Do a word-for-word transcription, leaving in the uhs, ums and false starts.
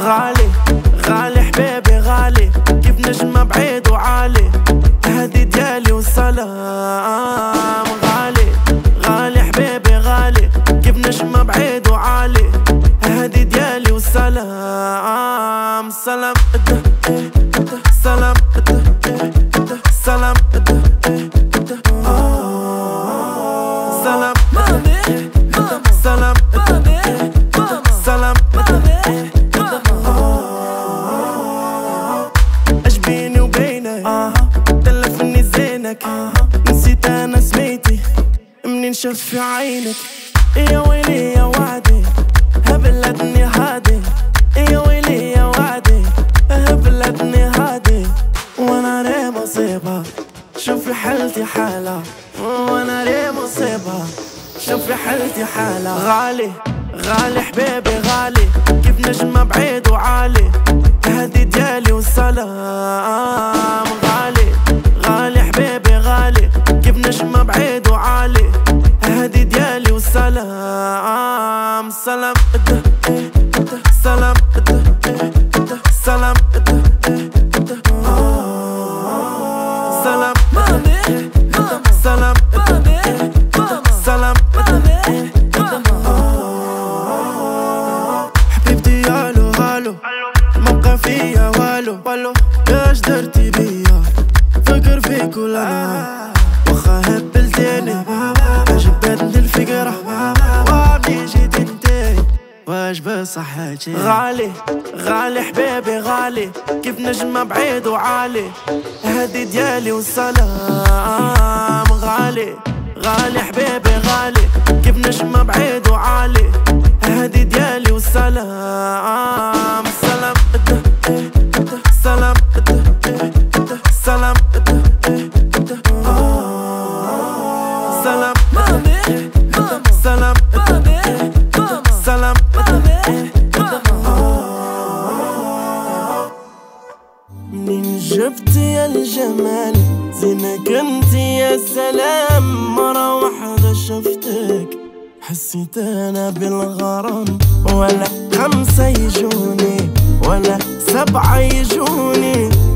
غالي غالي حبيبي غالي، كيف نجمة بعيد وعالي، هادي ديالي والسلام. غالي غالي حبيبي غالي، كيف نجمة بعيد وعالي، هادي ديالي والسلام. سلام سلام سلام سلام سلام سلام. اش بيني وبينك تلفني زينك، نسيت انا سميتي منين شفت في عينك. يا ويلي يا وعدي هبلتني هادي، يا ويلي يا وعدي هبلتني هادي. وانا ليه مصيبة شوفي حالتي حالة، وانا ليه مصيبة شوفي حالتي حالة. غالي غالي حبيبي غالي، كيف نجمة بعيد وعالي، هادي ديالي والسلام. غالي غالي حبيبي غالي، كيف نجمة بعيد وعالي، هادي ديالي والسلام. سلام سلام سلام سلام سلام سلام. حبيبتي الو هالو، مبقى فيا والو، اش درتي بيا فكر فيك ولا انا، واخا هبلتيني عجبتني الفكرة، وعمي جيت انتي واش بصحتي. غالي غالي حبيبي غالي، كيف نجمة بعيد وعالي، هادي ديالي والسلام. غالي غالي حبيبي غالي، كيف نجمة بعيد وعالي، هادي ديالي والسلام. سلام سلام سلام سلام سلام سلام. منين جبتي يا الجمال زينك انتي يا سلام، مرة واحدة شفتك حسيت انا بالغرام، ولا خمسة يجوني ولا سبعة يجوني،